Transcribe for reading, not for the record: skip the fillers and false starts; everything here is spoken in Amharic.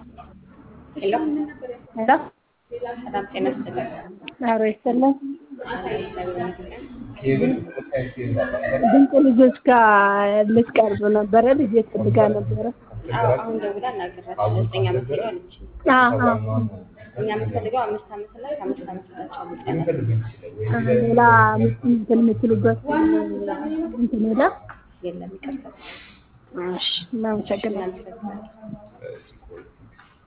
ሄሎ ሄሎ ሰላም ጤና ይስጥልኝ። ኧረ ይስጥልኝ። አለን እግዚአብሔር ይመስገን። ድንቅ ልጆች ጋር ልትቀርብ ነበረ ልጄ ፈልጋ ነበረ። አዎ አሁን ደውላ እናገራታለሁ። 9 ዓመት ነው አለችኝ። እኛ የምንፈልገው 5 ዓመት እና ከ5 ዓመት በታች ያሉት ሌላ እንትን የምትሉበት እንትን የለም? የለም ይቅርታ። እሺ እናመሰግናለን። እናመሰግናለን።